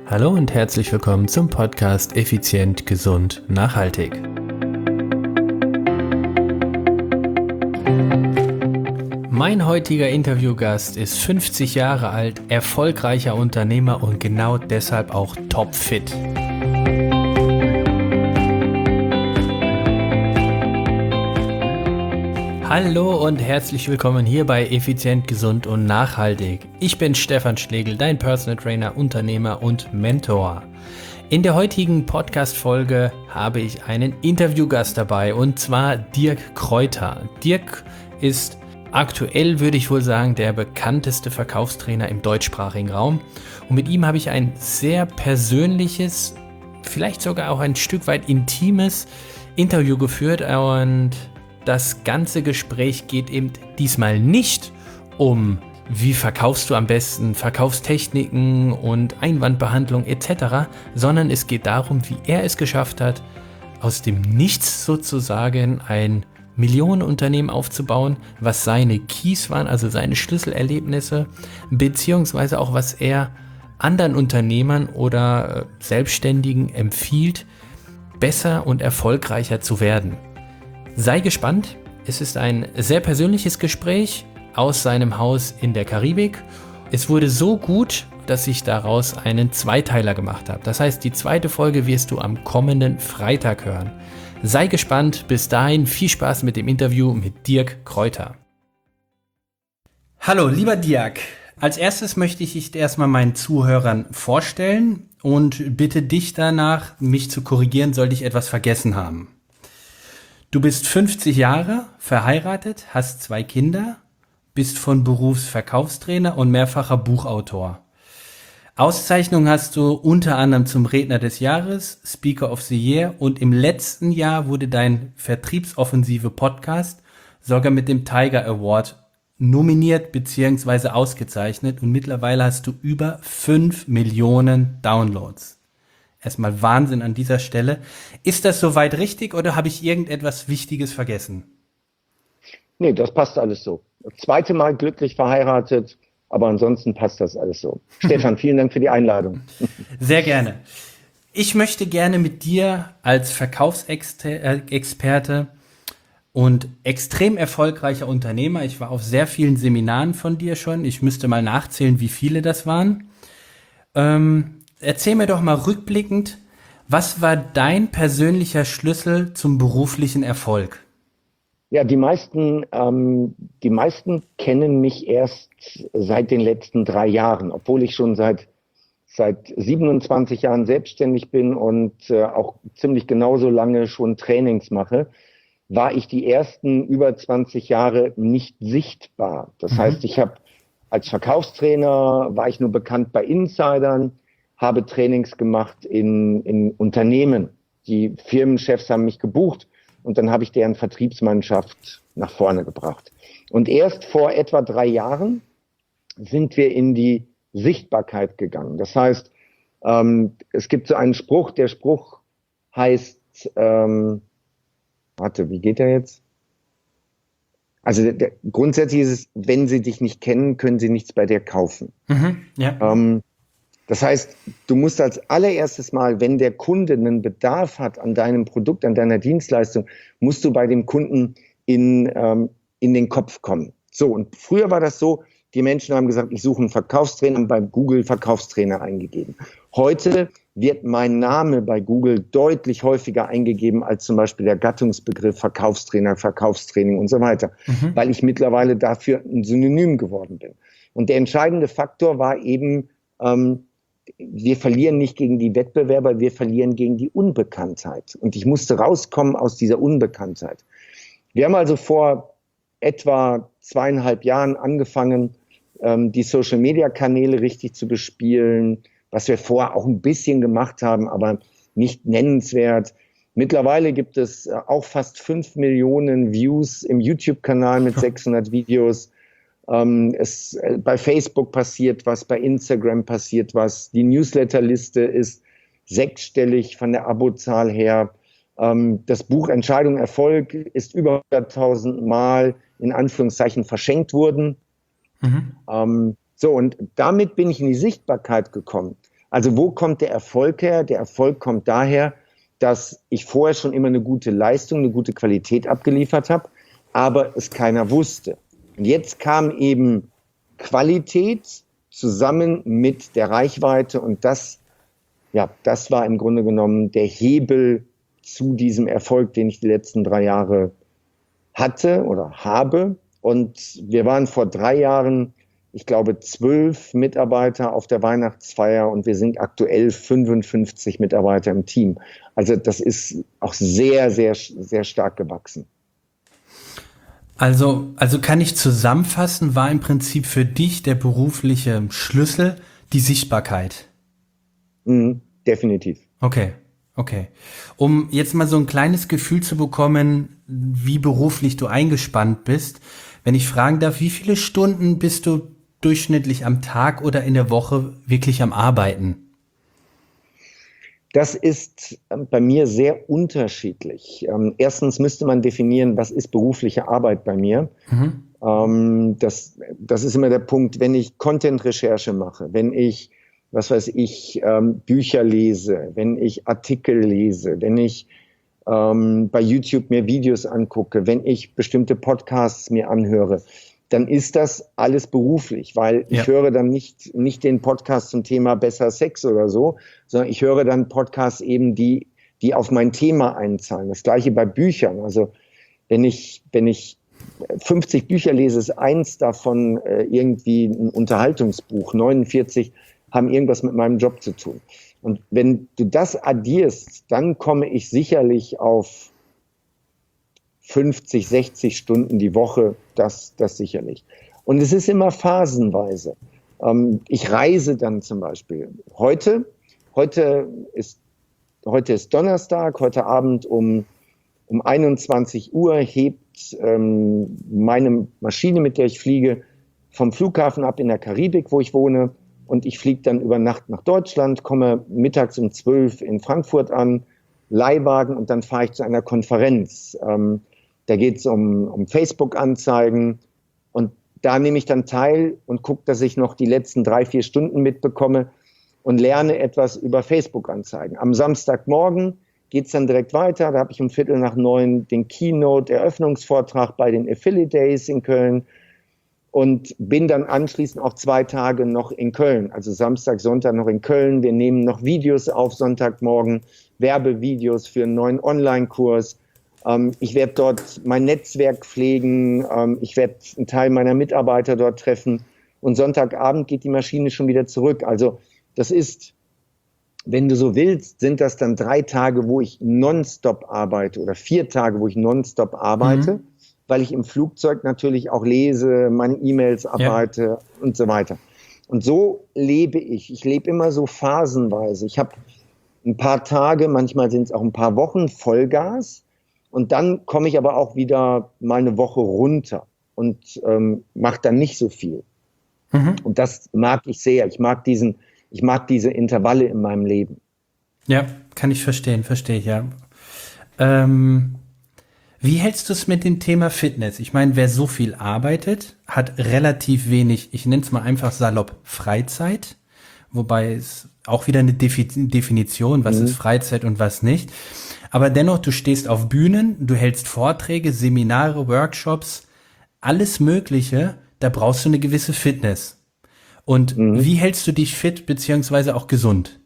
Hallo und herzlich willkommen zum Podcast Effizient, Gesund, Nachhaltig. Mein heutiger Interviewgast ist 50 Jahre alt, erfolgreicher Unternehmer und genau deshalb auch topfit. Hallo und herzlich willkommen hier bei Effizient, Gesund und Nachhaltig. Ich bin Stefan Schlegel, dein Personal Trainer, Unternehmer und Mentor. In der heutigen Podcast-Folge habe ich einen Interviewgast dabei und zwar Dirk Kräuter. Dirk ist aktuell, würde ich wohl sagen, der bekannteste Verkaufstrainer im deutschsprachigen Raum. Und mit ihm habe ich ein sehr persönliches, vielleicht sogar auch ein Stück weit intimes Interview geführt und das ganze Gespräch geht eben diesmal nicht um, wie verkaufst du am besten, Verkaufstechniken und Einwandbehandlung etc., sondern es geht darum, wie er es geschafft hat, aus dem Nichts sozusagen ein Millionenunternehmen aufzubauen, was seine Keys waren, also seine Schlüsselerlebnisse, beziehungsweise auch was er anderen Unternehmern oder Selbstständigen empfiehlt, besser und erfolgreicher zu werden. Sei gespannt, es ist ein sehr persönliches Gespräch aus seinem Haus in der Karibik. Es wurde so gut, dass ich daraus einen Zweiteiler gemacht habe. Das heißt, die zweite Folge wirst du am kommenden Freitag hören. Sei gespannt, bis dahin viel Spaß mit dem Interview mit Dirk Kräuter. Hallo, lieber Dirk. Als erstes möchte ich dich erstmal meinen Zuhörern vorstellen und bitte dich danach, mich zu korrigieren, sollte ich etwas vergessen haben. Du bist 50 Jahre, verheiratet, hast 2 Kinder, bist von Berufs Verkaufstrainer und mehrfacher Buchautor. Auszeichnung hast du unter anderem zum Redner des Jahres, Speaker of the Year und im letzten Jahr wurde dein Vertriebsoffensive Podcast sogar mit dem Tiger Award nominiert bzw. ausgezeichnet und mittlerweile hast du über 5 Millionen Downloads. Erstmal Wahnsinn an dieser Stelle. Ist das soweit richtig oder habe ich irgendetwas Wichtiges vergessen? Nee, das passt alles so. Das zweite Mal glücklich verheiratet, aber ansonsten passt das alles so. Stefan, vielen Dank für die Einladung. Sehr gerne. Ich möchte gerne mit dir als Verkaufsexperte und extrem erfolgreicher Unternehmer, ich war auf sehr vielen Seminaren von dir schon, ich müsste mal nachzählen, wie viele das waren, erzähl mir doch mal rückblickend, was war dein persönlicher Schlüssel zum beruflichen Erfolg? Ja, die meisten kennen mich erst seit den letzten 3 Jahren, obwohl ich schon seit 27 Jahren selbstständig bin und auch ziemlich genauso lange schon Trainings mache, war ich die ersten über 20 Jahre nicht sichtbar. Das heißt, ich habe als Verkaufstrainer, war ich nur bekannt bei Insidern, habe Trainings gemacht in Unternehmen. Die Firmenchefs haben mich gebucht und dann habe ich deren Vertriebsmannschaft nach vorne gebracht. Und erst vor etwa 3 Jahren sind wir in die Sichtbarkeit gegangen. Das heißt, es gibt so einen Spruch, der Spruch heißt, wie geht der jetzt? Also grundsätzlich ist es, wenn sie dich nicht kennen, können sie nichts bei dir kaufen. Ja. Das heißt, du musst als allererstes Mal, wenn der Kunde einen Bedarf hat an deinem Produkt, an deiner Dienstleistung, musst du bei dem Kunden in den Kopf kommen. So, und früher war das so, die Menschen haben gesagt, ich suche einen Verkaufstrainer, haben bei Google Verkaufstrainer eingegeben. Heute wird mein Name bei Google deutlich häufiger eingegeben als zum Beispiel der Gattungsbegriff Verkaufstrainer, Verkaufstraining und so weiter, weil ich mittlerweile dafür ein Synonym geworden bin. Und der entscheidende Faktor war eben, wir verlieren nicht gegen die Wettbewerber, wir verlieren gegen die Unbekanntheit. Und ich musste rauskommen aus dieser Unbekanntheit. Wir haben also vor etwa 2,5 Jahren angefangen, die Social-Media-Kanäle richtig zu bespielen, was wir vorher auch ein bisschen gemacht haben, aber nicht nennenswert. Mittlerweile gibt es auch fast 5 Millionen Views im YouTube-Kanal mit 600 Videos. Bei Facebook passiert was, bei Instagram passiert was. Die Newsletterliste ist 6-stellig von der Abozahl her. Das Buch Entscheidung Erfolg ist über 100.000 Mal in Anführungszeichen verschenkt worden. Und damit bin ich in die Sichtbarkeit gekommen. Also wo kommt der Erfolg her? Der Erfolg kommt daher, dass ich vorher schon immer eine gute Leistung, eine gute Qualität abgeliefert habe, aber es keiner wusste. Und jetzt kam eben Qualität zusammen mit der Reichweite und das war im Grunde genommen der Hebel zu diesem Erfolg, den ich die letzten 3 Jahre hatte oder habe. Und wir waren vor 3 Jahren, ich glaube, 12 Mitarbeiter auf der Weihnachtsfeier und wir sind aktuell 55 Mitarbeiter im Team. Also das ist auch sehr, sehr, sehr stark gewachsen. Also kann ich zusammenfassen, war im Prinzip für dich der berufliche Schlüssel die Sichtbarkeit? Definitiv. Okay. Um jetzt mal so ein kleines Gefühl zu bekommen, wie beruflich du eingespannt bist, wenn ich fragen darf, wie viele Stunden bist du durchschnittlich am Tag oder in der Woche wirklich am Arbeiten? Das ist bei mir sehr unterschiedlich. Erstens müsste man definieren, was ist berufliche Arbeit bei mir. Das ist immer der Punkt, wenn ich Content-Recherche mache, wenn ich, Bücher lese, wenn ich Artikel lese, wenn ich bei YouTube mir Videos angucke, wenn ich bestimmte Podcasts mir anhöre, dann ist das alles beruflich, weil ich höre dann nicht den Podcast zum Thema besser Sex oder so, sondern ich höre dann Podcasts eben, die auf mein Thema einzahlen. Das Gleiche bei Büchern. Also wenn ich 50 Bücher lese, ist eins davon irgendwie ein Unterhaltungsbuch. 49 haben irgendwas mit meinem Job zu tun. Und wenn du das addierst, dann komme ich sicherlich auf 50, 60 Stunden die Woche, das sicherlich. Und es ist immer phasenweise. Ich reise dann zum Beispiel. Heute ist Donnerstag, heute Abend um 21 Uhr hebt meine Maschine, mit der ich fliege, vom Flughafen ab in der Karibik, wo ich wohne. Und ich fliege dann über Nacht nach Deutschland, komme mittags um 12 in Frankfurt an, Leihwagen und dann fahre ich zu einer Konferenz. Da geht es um Facebook-Anzeigen und da nehme ich dann teil und gucke, dass ich noch die letzten 3-4 Stunden mitbekomme und lerne etwas über Facebook-Anzeigen. Am Samstagmorgen geht es dann direkt weiter. Da habe ich um 8:45 den Keynote-Eröffnungsvortrag bei den Affiliate Days in Köln und bin dann anschließend auch 2 Tage noch in Köln. Also Samstag, Sonntag noch in Köln. Wir nehmen noch Videos auf Sonntagmorgen, Werbevideos für einen neuen Online-Kurs. Ich werde dort mein Netzwerk pflegen, ich werde einen Teil meiner Mitarbeiter dort treffen und Sonntagabend geht die Maschine schon wieder zurück. Also das ist, wenn du so willst, sind das dann 3 Tage, wo ich nonstop arbeite oder 4 Tage, wo ich nonstop arbeite, weil ich im Flugzeug natürlich auch lese, meine E-Mails arbeite und so weiter. Und so lebe ich. Ich lebe immer so phasenweise. Ich habe ein paar Tage, manchmal sind es auch ein paar Wochen Vollgas. Und dann komme ich aber auch wieder mal eine Woche runter und mache dann nicht so viel. Und das mag ich sehr. Ich mag diese Intervalle in meinem Leben. Ja, kann ich verstehe ich, ja. Wie hältst du es mit dem Thema Fitness? Ich meine, wer so viel arbeitet, hat relativ wenig, ich nenne es mal einfach salopp, Freizeit. Wobei es auch wieder eine Definition, was ist Freizeit und was nicht. Aber dennoch, du stehst auf Bühnen, du hältst Vorträge, Seminare, Workshops, alles Mögliche, da brauchst du eine gewisse Fitness. Und wie hältst du dich fit beziehungsweise auch gesund?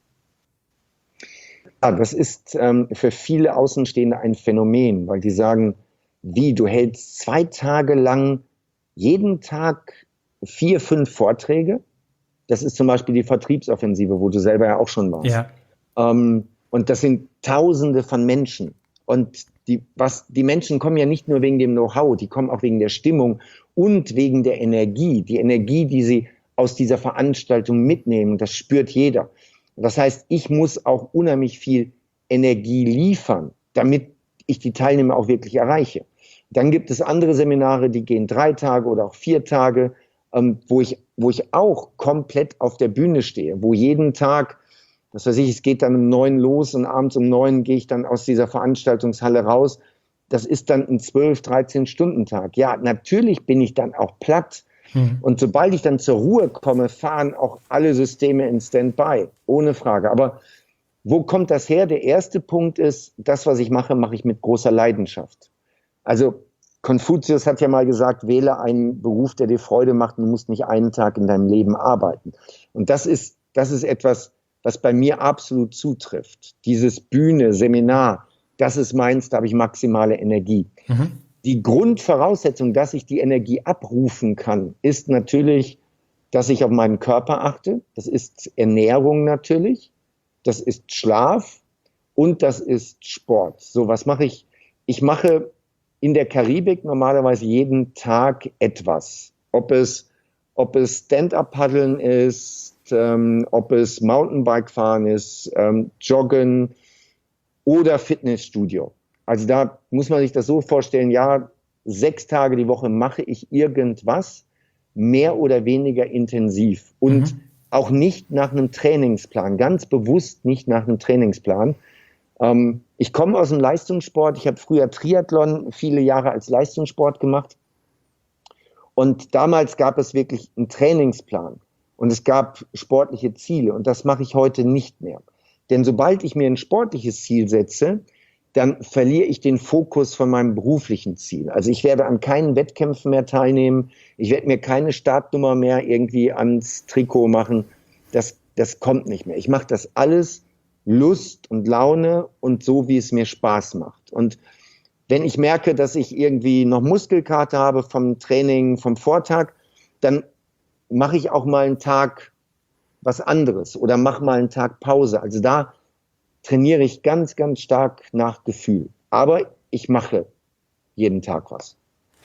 Ja, das ist für viele Außenstehende ein Phänomen, weil die sagen, wie, du hältst 2 Tage lang jeden Tag 4, 5 Vorträge? Das ist zum Beispiel die Vertriebsoffensive, wo du selber ja auch schon warst. Ja. Und das sind Tausende von Menschen. Und die Menschen kommen ja nicht nur wegen dem Know-how, die kommen auch wegen der Stimmung und wegen der Energie. Die Energie, die sie aus dieser Veranstaltung mitnehmen, das spürt jeder. Das heißt, ich muss auch unheimlich viel Energie liefern, damit ich die Teilnehmer auch wirklich erreiche. Dann gibt es andere Seminare, die gehen 3 Tage oder auch 4 Tage, wo ich auch komplett auf der Bühne stehe, wo jeden Tag, was weiß ich, es geht dann um 9 los und abends um 9 gehe ich dann aus dieser Veranstaltungshalle raus. Das ist dann ein 12-, 13-Stunden-Tag. Ja, natürlich bin ich dann auch platt, Und sobald ich dann zur Ruhe komme, fahren auch alle Systeme in Standby, ohne Frage. Aber wo kommt das her? Der erste Punkt ist, das, was ich mache, mache ich mit großer Leidenschaft. Also Konfuzius hat ja mal gesagt, wähle einen Beruf, der dir Freude macht, und du musst nicht einen Tag in deinem Leben arbeiten. Und das ist etwas, was bei mir absolut zutrifft. Dieses Bühne, Seminar, das ist meins, da habe ich maximale Energie. Die Grundvoraussetzung, dass ich die Energie abrufen kann, ist natürlich, dass ich auf meinen Körper achte. Das ist Ernährung natürlich. Das ist Schlaf und das ist Sport. So, was mache ich? Ich mache in der Karibik normalerweise jeden Tag etwas. Ob es Stand-up-Paddeln ist, ob es Mountainbike fahren ist, Joggen oder Fitnessstudio. Also da muss man sich das so vorstellen, ja, 6 Tage die Woche mache ich irgendwas, mehr oder weniger intensiv und auch nicht nach einem Trainingsplan, ganz bewusst nicht nach einem Trainingsplan. Ich komme aus dem Leistungssport, ich habe früher Triathlon viele Jahre als Leistungssport gemacht und damals gab es wirklich einen Trainingsplan und es gab sportliche Ziele und das mache ich heute nicht mehr. Denn sobald ich mir ein sportliches Ziel setze, dann verliere ich den Fokus von meinem beruflichen Ziel. Also ich werde an keinen Wettkämpfen mehr teilnehmen, ich werde mir keine Startnummer mehr irgendwie ans Trikot machen. Das kommt nicht mehr. Ich mache das alles Lust und Laune und so, wie es mir Spaß macht. Und wenn ich merke, dass ich irgendwie noch Muskelkater habe vom Training, vom Vortag, dann mache ich auch mal einen Tag was anderes oder mache mal einen Tag Pause. Also da trainiere ich ganz, ganz stark nach Gefühl. Aber ich mache jeden Tag was.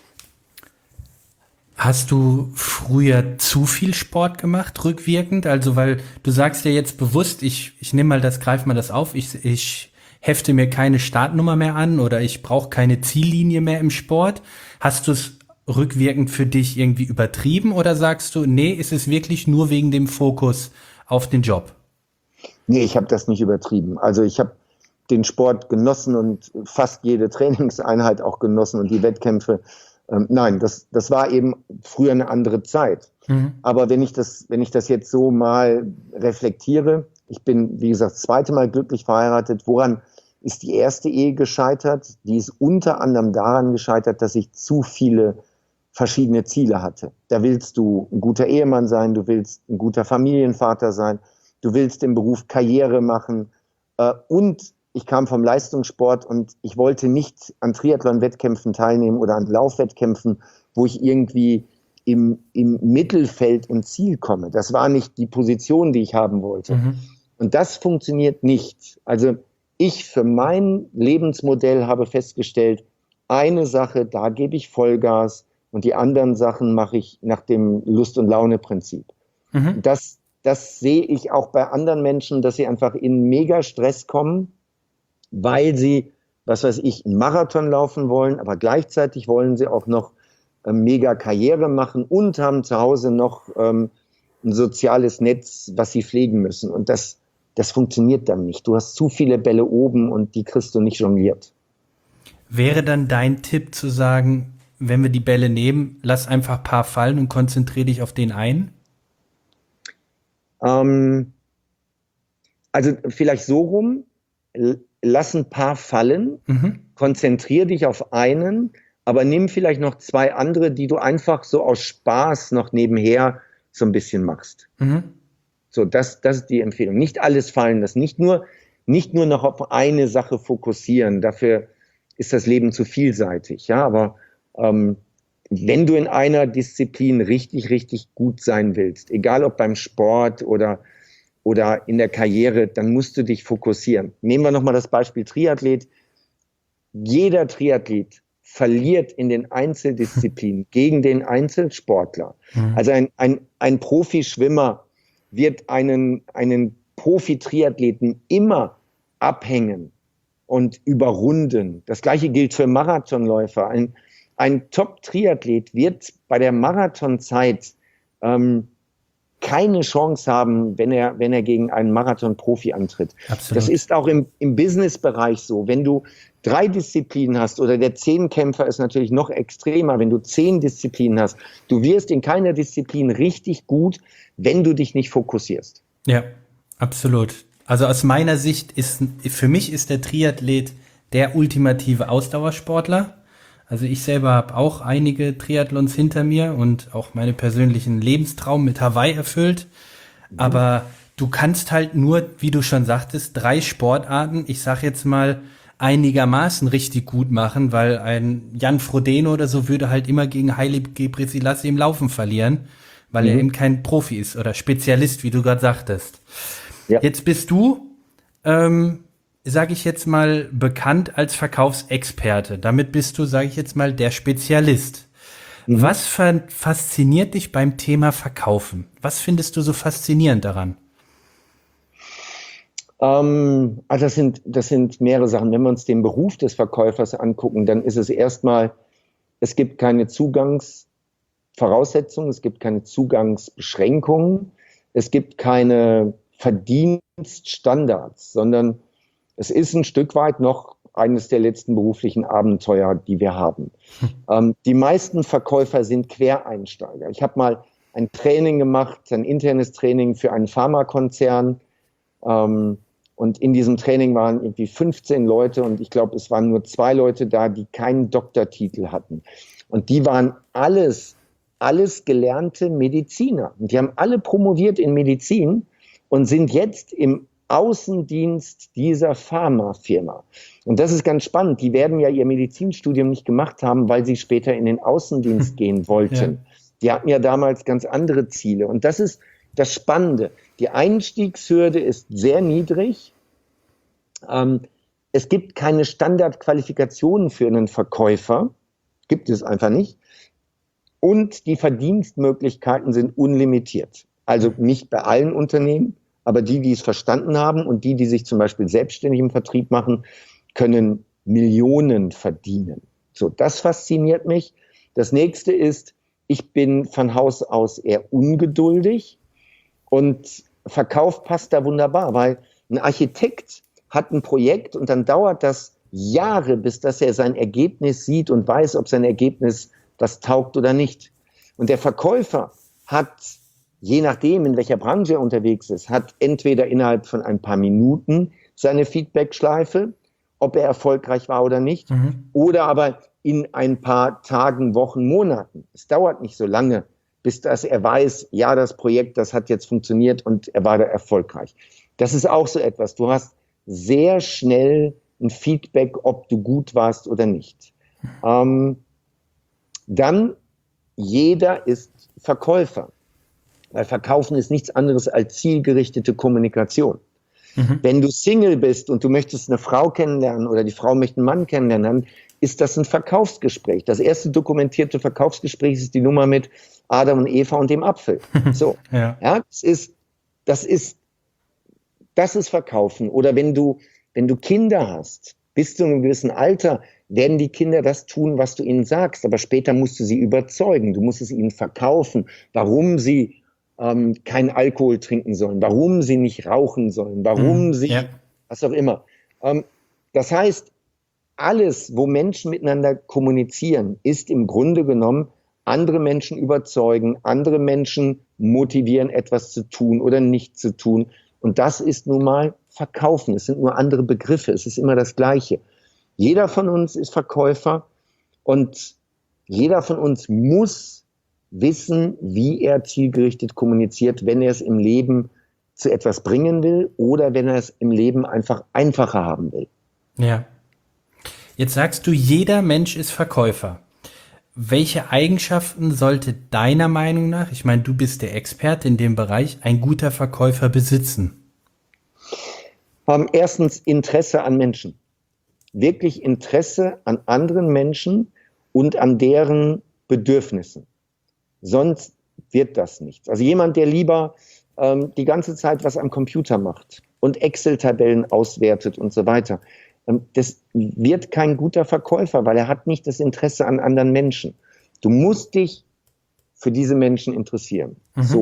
Hast du früher zu viel Sport gemacht, rückwirkend? Also, weil du sagst ja jetzt bewusst, ich nehme mal das, greif mal das auf, ich hefte mir keine Startnummer mehr an oder ich brauche keine Ziellinie mehr im Sport. Hast du es rückwirkend für dich irgendwie übertrieben oder sagst du, nee, ist es wirklich nur wegen dem Fokus auf den Job? Nee, ich habe das nicht übertrieben. Also ich habe den Sport genossen und fast jede Trainingseinheit auch genossen und die Wettkämpfe. Nein, das war eben früher eine andere Zeit. Aber wenn ich das jetzt so mal reflektiere, ich bin, wie gesagt, das 2. Mal glücklich verheiratet. Woran ist die erste Ehe gescheitert? Die ist unter anderem daran gescheitert, dass ich zu viele verschiedene Ziele hatte. Da willst du ein guter Ehemann sein, du willst ein guter Familienvater sein, du willst im Beruf Karriere machen und ich kam vom Leistungssport und ich wollte nicht an Triathlon-Wettkämpfen teilnehmen oder an Laufwettkämpfen, wo ich irgendwie im Mittelfeld im Ziel komme. Das war nicht die Position, die ich haben wollte. Und das funktioniert nicht. Also ich für mein Lebensmodell habe festgestellt, eine Sache, da gebe ich Vollgas und die anderen Sachen mache ich nach dem Lust- und Laune-Prinzip. Das sehe ich auch bei anderen Menschen, dass sie einfach in mega Stress kommen, weil sie, was weiß ich, einen Marathon laufen wollen, aber gleichzeitig wollen sie auch noch mega Karriere machen und haben zu Hause noch ein soziales Netz, was sie pflegen müssen. Und das funktioniert dann nicht. Du hast zu viele Bälle oben und die kriegst du nicht jongliert. Wäre dann dein Tipp zu sagen, wenn wir die Bälle nehmen, lass einfach ein paar fallen und konzentriere dich auf den einen? Also vielleicht so rum, lass ein paar fallen, konzentriere dich auf einen, aber nimm vielleicht noch 2 andere, die du einfach so aus Spaß noch nebenher so ein bisschen machst. So, das ist die Empfehlung. Nicht alles fallen lassen, nicht nur noch auf eine Sache fokussieren. Dafür ist das Leben zu vielseitig. Ja, aber wenn du in einer Disziplin richtig, richtig gut sein willst, egal ob beim Sport oder in der Karriere, dann musst du dich fokussieren. Nehmen wir nochmal das Beispiel Triathlet. Jeder Triathlet verliert in den Einzeldisziplinen gegen den Einzelsportler. Also ein Profischwimmer wird einen Profi-Triathleten immer abhängen und überrunden. Das Gleiche gilt für Marathonläufer. Ein Top-Triathlet wird bei der Marathonzeit keine Chance haben, wenn er gegen einen Marathon-Profi antritt. Absolut. Das ist auch im Business-Bereich so. Wenn du 3 Disziplinen hast oder der Zehnkämpfer ist natürlich noch extremer, wenn du 10 Disziplinen hast, du wirst in keiner Disziplin richtig gut, wenn du dich nicht fokussierst. Ja, absolut. Also aus meiner Sicht für mich ist der Triathlet der ultimative Ausdauersportler. Also ich selber habe auch einige Triathlons hinter mir und auch meine persönlichen Lebenstraum mit Hawaii erfüllt. Aber du kannst halt nur, wie du schon sagtest, 3 Sportarten, ich sag jetzt mal, einigermaßen richtig gut machen, weil ein Jan Frodeno oder so würde halt immer gegen Haile Gebrselassie im Laufen verlieren, weil er eben kein Profi ist oder Spezialist, wie du gerade sagtest. Ja. Jetzt bist du, sage ich jetzt mal, bekannt als Verkaufsexperte. Damit bist du, sage ich jetzt mal, der Spezialist. Was fasziniert dich beim Thema Verkaufen? Was findest du so faszinierend daran? Also das sind mehrere Sachen. Wenn wir uns den Beruf des Verkäufers angucken, dann ist es erstmal, es gibt keine Zugangsvoraussetzungen, es gibt keine Zugangsbeschränkungen, es gibt keine Verdienststandards, sondern es ist ein Stück weit noch eines der letzten beruflichen Abenteuer, die wir haben. Die meisten Verkäufer sind Quereinsteiger. Ich habe mal ein Training gemacht, ein internes Training für einen Pharmakonzern. Und in diesem Training waren irgendwie 15 Leute und ich glaube, es waren nur 2 Leute da, die keinen Doktortitel hatten. Und die waren alles gelernte Mediziner. Und die haben alle promoviert in Medizin und sind jetzt im Außendienst dieser Pharmafirma. Und das ist ganz spannend. Die werden ja ihr Medizinstudium nicht gemacht haben, weil sie später in den Außendienst gehen wollten. Ja. Die hatten ja damals ganz andere Ziele. Und das ist das Spannende. Die Einstiegshürde ist sehr niedrig. Es gibt keine Standardqualifikationen für einen Verkäufer. Gibt es einfach nicht. Und die Verdienstmöglichkeiten sind unlimitiert. Also nicht bei allen Unternehmen, aber die es verstanden haben und die sich zum Beispiel selbstständig im Vertrieb machen, können Millionen verdienen. So, das fasziniert mich. Das nächste ist, ich bin von Haus aus eher ungeduldig und Verkauf passt da wunderbar, weil ein Architekt hat ein Projekt und dann dauert das Jahre, bis dass er sein Ergebnis sieht und weiß, ob sein Ergebnis was taugt oder nicht. Und der Verkäufer hat, je nachdem, in welcher Branche er unterwegs ist, hat entweder innerhalb von ein paar Minuten seine Feedback-Schleife, ob er erfolgreich war oder nicht, oder aber in ein paar Tagen, Wochen, Monaten. Es dauert nicht so lange, bis dass er weiß, ja, das Projekt, das hat jetzt funktioniert und er war da erfolgreich. Das ist auch so etwas. Du hast sehr schnell ein Feedback, ob du gut warst oder nicht. Dann, jeder ist Verkäufer. Weil Verkaufen ist nichts anderes als zielgerichtete Kommunikation. Wenn du Single bist und du möchtest eine Frau kennenlernen oder die Frau möchte einen Mann kennenlernen, ist das ein Verkaufsgespräch. Das erste dokumentierte Verkaufsgespräch ist die Nummer mit Adam und Eva und dem Apfel. So, ja, das ist Verkaufen. Oder wenn du Kinder hast, bis zu einem gewissen Alter, werden die Kinder das tun, was du ihnen sagst. Aber später musst du sie überzeugen. Du musst es ihnen verkaufen, warum sie keinen Alkohol trinken sollen, warum sie nicht rauchen sollen, warum sie, was auch immer. Das heißt, alles, wo Menschen miteinander kommunizieren, ist im Grunde genommen andere Menschen überzeugen, andere Menschen motivieren, etwas zu tun oder nicht zu tun. Und das ist nun mal Verkaufen. Es sind nur andere Begriffe. Es ist immer das Gleiche. Jeder von uns ist Verkäufer und jeder von uns muss wissen, wie er zielgerichtet kommuniziert, wenn er es im Leben zu etwas bringen will oder wenn er es im Leben einfach einfacher haben will. Ja. Jetzt sagst du, jeder Mensch ist Verkäufer. Welche Eigenschaften sollte deiner Meinung nach, ich meine, du bist der Experte in dem Bereich, ein guter Verkäufer besitzen? Erstens Interesse an Menschen. Wirklich Interesse an anderen Menschen und an deren Bedürfnissen. Sonst wird das nichts. Also jemand, der lieber die ganze Zeit was am Computer macht und Excel-Tabellen auswertet und so weiter, das wird kein guter Verkäufer, weil er hat nicht das Interesse an anderen Menschen. Du musst dich für diese Menschen interessieren. So.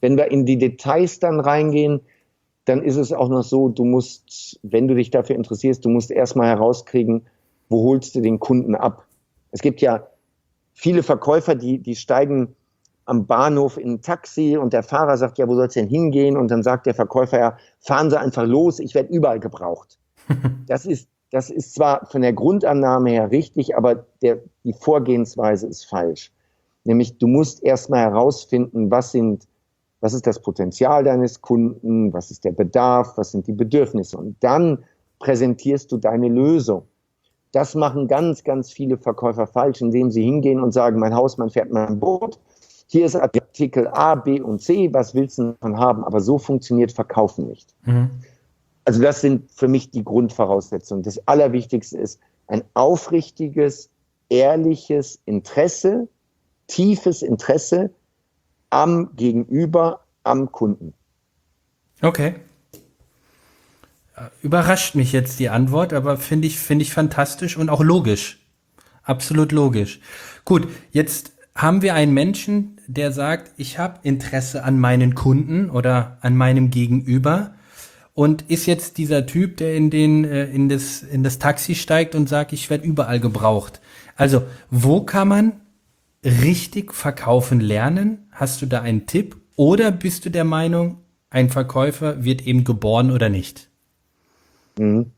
Wenn wir in die Details dann reingehen, dann ist es auch noch so, du musst, wenn du dich dafür interessierst, du musst erstmal herauskriegen, wo holst du den Kunden ab? Es gibt ja viele Verkäufer, die steigen am Bahnhof in ein Taxi und der Fahrer sagt, ja, wo soll's denn hingehen? Und dann sagt der Verkäufer, ja, fahren Sie einfach los, ich werde überall gebraucht. Das ist zwar von der Grundannahme her richtig, aber die Vorgehensweise ist falsch. Nämlich, du musst erstmal herausfinden, was ist das Potenzial deines Kunden, was ist der Bedarf, was sind die Bedürfnisse. Und dann präsentierst du deine Lösung. Das machen ganz, ganz viele Verkäufer falsch, indem sie hingehen und sagen, mein Hausmann fährt mein Boot. Hier ist Artikel A, B und C, was willst du davon haben? Aber so funktioniert Verkaufen nicht. Mhm. Also das sind für mich die Grundvoraussetzungen. Das Allerwichtigste ist ein aufrichtiges, ehrliches Interesse, tiefes Interesse am Gegenüber, am Kunden. Okay. Überrascht mich jetzt die Antwort, aber finde ich fantastisch und auch logisch. Absolut logisch. Gut, jetzt haben wir einen Menschen, der sagt, ich habe Interesse an meinen Kunden oder an meinem Gegenüber und ist jetzt dieser Typ, der in das Taxi steigt und sagt, ich werde überall gebraucht. Also, wo kann man richtig verkaufen lernen? Hast du da einen Tipp? Oder bist du der Meinung, ein Verkäufer wird eben geboren oder nicht? Mhm.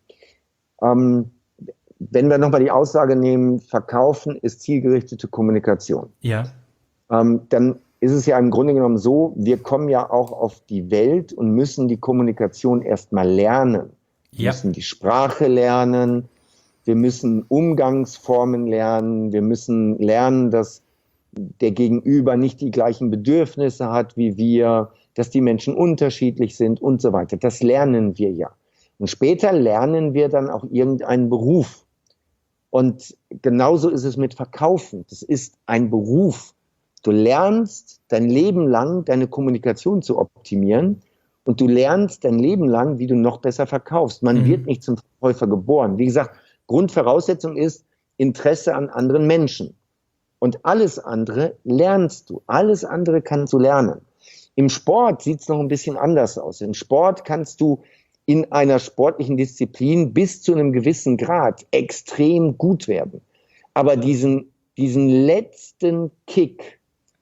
Wenn wir nochmal die Aussage nehmen, Verkaufen ist zielgerichtete Kommunikation. Ja. Dann ist es ja im Grunde genommen so, wir kommen ja auch auf die Welt und müssen die Kommunikation erstmal lernen. Wir müssen die Sprache lernen, wir müssen Umgangsformen lernen, wir müssen lernen, dass der Gegenüber nicht die gleichen Bedürfnisse hat wie wir, dass die Menschen unterschiedlich sind und so weiter. Das lernen wir ja. Und später lernen wir dann auch irgendeinen Beruf. Und genauso ist es mit Verkaufen. Das ist ein Beruf. Du lernst dein Leben lang, deine Kommunikation zu optimieren und du lernst dein Leben lang, wie du noch besser verkaufst. Man wird nicht zum Verkäufer geboren. Wie gesagt, Grundvoraussetzung ist Interesse an anderen Menschen. Und alles andere lernst du. Alles andere kannst du lernen. Im Sport sieht es noch ein bisschen anders aus. Im Sport kannst du in einer sportlichen Disziplin bis zu einem gewissen Grad extrem gut werden. Aber diesen letzten Kick,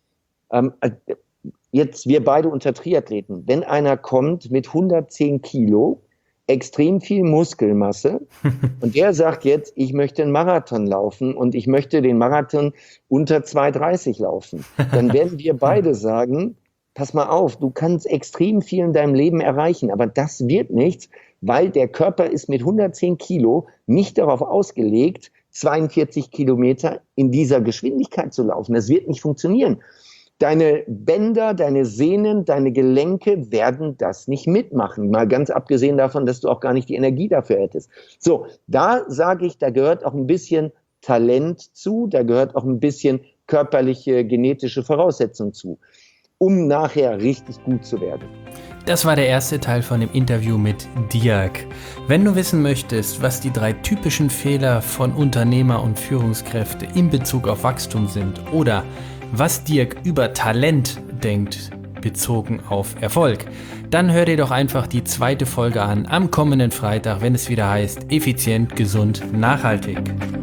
jetzt wir beide unter Triathleten, wenn einer kommt mit 110 Kilo, extrem viel Muskelmasse und der sagt jetzt, ich möchte einen Marathon laufen und ich möchte den Marathon unter 2,30 laufen, dann werden wir beide sagen, pass mal auf, du kannst extrem viel in deinem Leben erreichen, aber das wird nichts, weil der Körper ist mit 110 Kilo nicht darauf ausgelegt, 42 Kilometer in dieser Geschwindigkeit zu laufen. Das wird nicht funktionieren. Deine Bänder, deine Sehnen, deine Gelenke werden das nicht mitmachen. Mal ganz abgesehen davon, dass du auch gar nicht die Energie dafür hättest. So, da sage ich, da gehört auch ein bisschen Talent zu, da gehört auch ein bisschen körperliche, genetische Voraussetzung zu, um nachher richtig gut zu werden. Das war der erste Teil von dem Interview mit Dirk. Wenn du wissen möchtest, was die 3 typischen Fehler von Unternehmer und Führungskräfte in Bezug auf Wachstum sind oder was Dirk über Talent denkt, bezogen auf Erfolg, dann hör dir doch einfach die 2. Folge an am kommenden Freitag, wenn es wieder heißt Effizient, gesund, nachhaltig.